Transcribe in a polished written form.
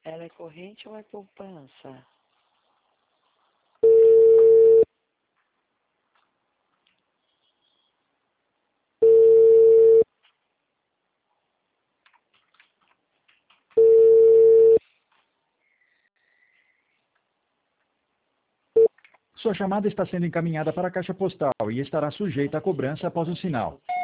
Ela é corrente ou é poupança? Sua chamada está sendo encaminhada para a caixa postal e estará sujeita a cobrança após o sinal.